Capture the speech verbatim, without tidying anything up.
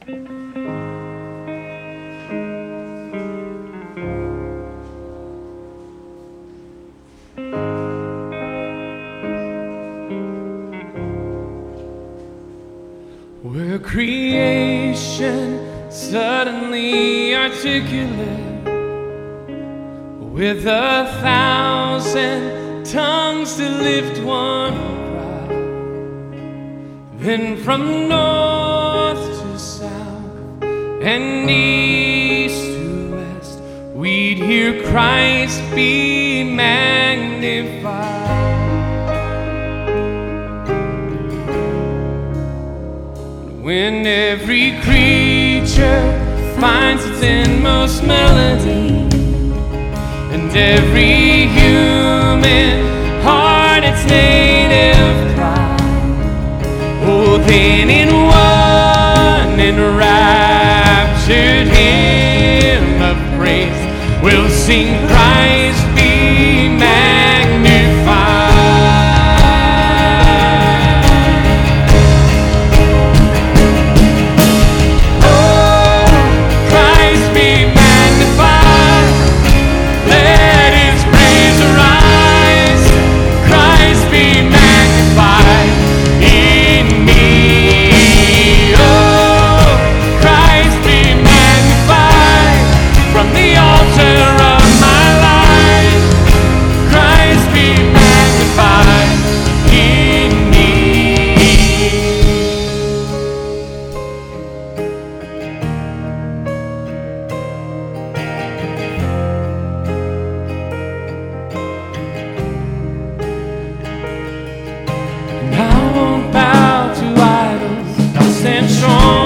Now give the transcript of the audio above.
Were creation suddenly articulate with a thousand tongues to lift one cry, then from north to south and east to west we'd hear Christ be magnified. When every creature finds its inmost melody, and every human heart its native cry, oh, then in one enraptured hymn of praise we'll sing Christ be magnified. Strong